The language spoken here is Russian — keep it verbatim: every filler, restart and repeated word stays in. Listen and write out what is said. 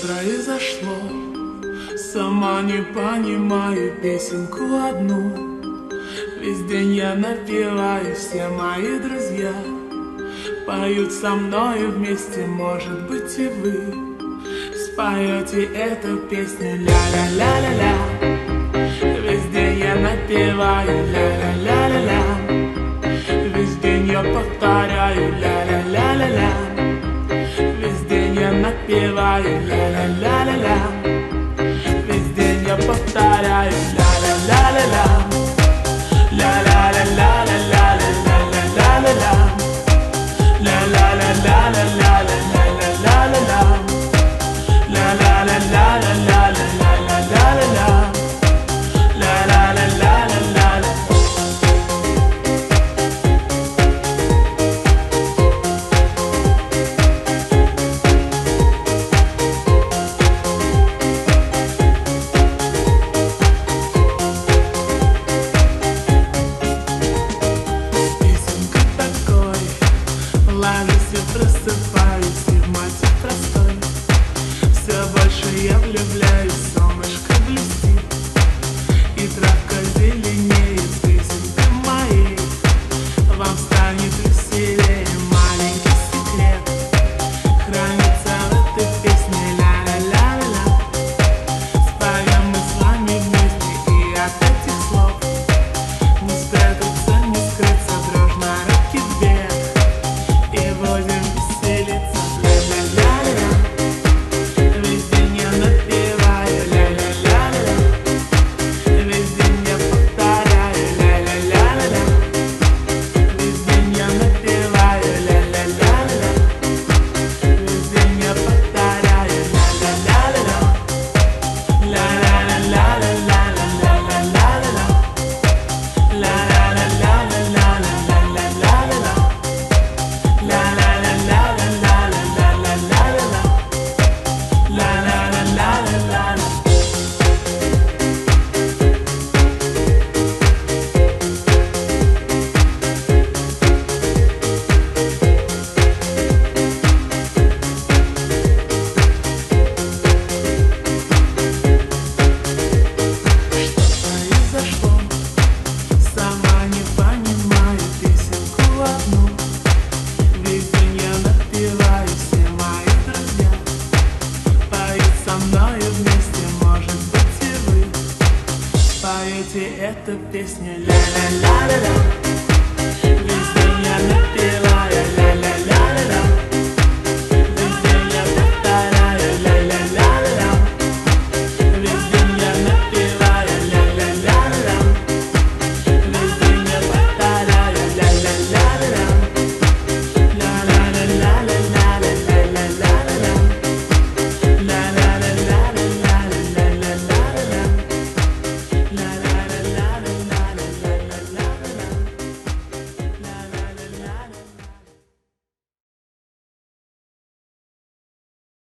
произошло? Сама не понимаю песенку одну. Весь день я напеваю, все мои друзья поют со мною вместе, может быть и вы споете эту песню ля-ля-ля-ля-ля. Весь день я напеваю ля-ля-ля-ля-ля. Весь день я повторяю ля-ля-ля-ля-ля. Весь день я напеваю ля-ля-ля-ля-ля. Весь день я повторяю ля-ля-ля-ля-ля. Ля-ля-ля-ля-ля-ля-ля-ля-ля-ля. Ля-ля-ля-ля-ля-ля-ля-ля-ля-ля. Ля-ля-ля-ля-ля-ля-ля-ля-ля. Ложусь и просыпаюсь, и в мате простой все больше я влюбляюсь, солнышко блестит, и травка зеленеет, песенка моей вам станет веселее. Маленький секрет хранится в этой песне ля-ля-ля-ля. Споем мы с вами вместе, и от этих слов не спрятаться, не скрыться, дружно руки вверх. И будем веселиться ля-ля-ля-ля. Весь день я напеваю ля-ля-ля-ля. Весь день я повторяю ля-ля-ля-ля. Весь день я напеваю ля-ля-ля-ля. Весь день я повторяю ля-ля-ля-ля. Ля-ля-ля-ля-ля-ля-ля-ля-ля-ля. Ля-ля-ля-ля-ля-ля-ля-ля-ля. Поете эту песню ля-ля-ля-ля-ля.